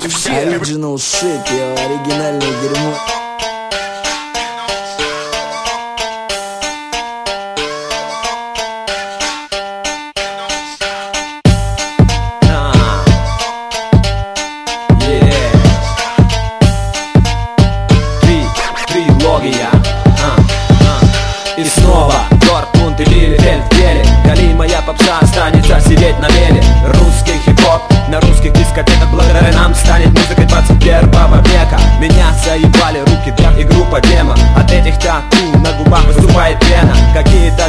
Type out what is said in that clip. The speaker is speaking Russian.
ты все. Original shit, yo, оригинальное дерьмо. Трилогия. И снова Дортмунд и Билефельд в деле. Коли моя попса останется сидеть на веле. Русский хип-хоп на русских дискотеках благодаря нам станет музыкой 21 века. Меня заебали руки для и группа демо. От этих тату на губах выступает пена. Какие-то